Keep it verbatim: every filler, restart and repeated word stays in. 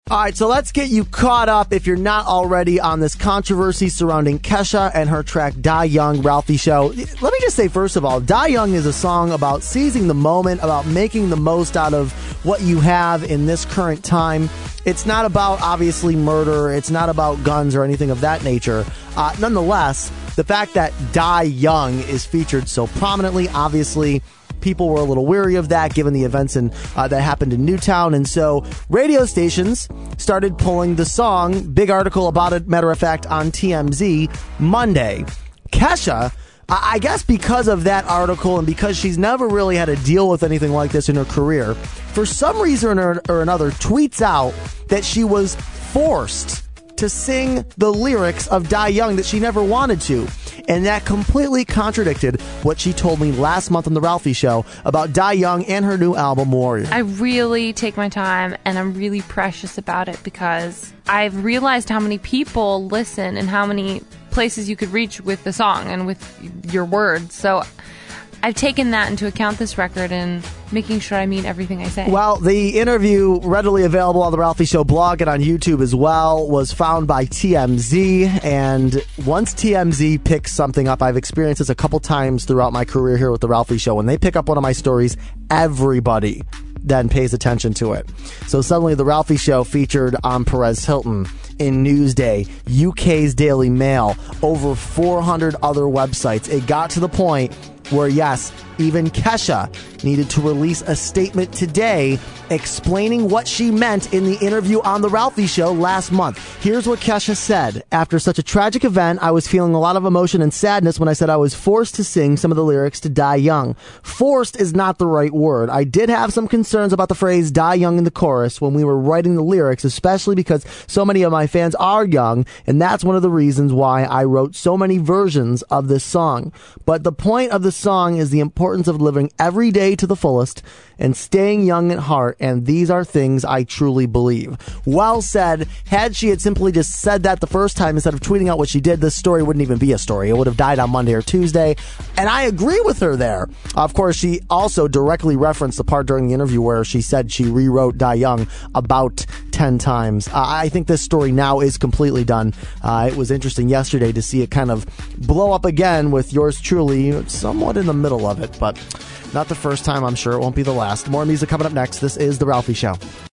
All right, so let's get you caught up, if you're not already, on this controversy surrounding Kesha and her track Die Young, Ralphie Show. Let me just say, first of all, Die Young is a song about seizing the moment, about making the most out of what you have in this current time. It's not about, obviously, murder. It's not about guns or anything of that nature. Uh, nonetheless, the fact that Die Young is featured so prominently, obviously, people were a little weary of that given the events in, uh, that happened in Newtown. And so radio stations started pulling the song. Big article about it, matter of fact, on T M Z Monday. Kesha, I guess because of that article and because she's never really had to deal with anything like this in her career, for some reason or, or another, tweets out that she was forced to sing the lyrics of Die Young that she never wanted to. And that completely contradicted what she told me last month on The Ralphie Show about Die Young and her new album, Warrior. I really take my time and I'm really precious about it because I've realized how many people listen and how many places you could reach with the song and with your words. So I've taken that into account, this record, and making sure I mean everything I say. Well, the interview, readily available on the Ralphie Show blog and on YouTube as well, was found by T M Z. And once T M Z picks something up, I've experienced this a couple times throughout my career here with the Ralphie Show. When they pick up one of my stories, everybody then pays attention to it. So suddenly the Ralphie Show featured on Perez Hilton, in Newsday, U K's Daily Mail, over four hundred other websites. It got to the point where, yes, even Kesha needed to release a statement today explaining what she meant in the interview on The Ralphie Show last month. Here's what Kesha said. After such a tragic event, I was feeling a lot of emotion and sadness when I said I was forced to sing some of the lyrics to Die Young. Forced is not the right word. I did have some concerns about the phrase Die Young in the chorus when we were writing the lyrics, especially because so many of my fans are young, and that's one of the reasons why I wrote so many versions of this song. But the point of the song is the importance of living every day to the fullest and staying young at heart, and these are things I truly believe. Well said. Had she had simply just said that the first time instead of tweeting out what she did, this story wouldn't even be a story. It would have died on Monday or Tuesday, and I agree with her there. Of course, she also directly referenced the part during the interview where she said she rewrote Die Young about ten times. Uh, I think this story now is completely done. Uh, it was interesting yesterday to see it kind of blow up again with yours truly somewhat in the middle of it, but not the first time. I'm sure it won't be the last. More music coming up next. This is The Ralphie Show.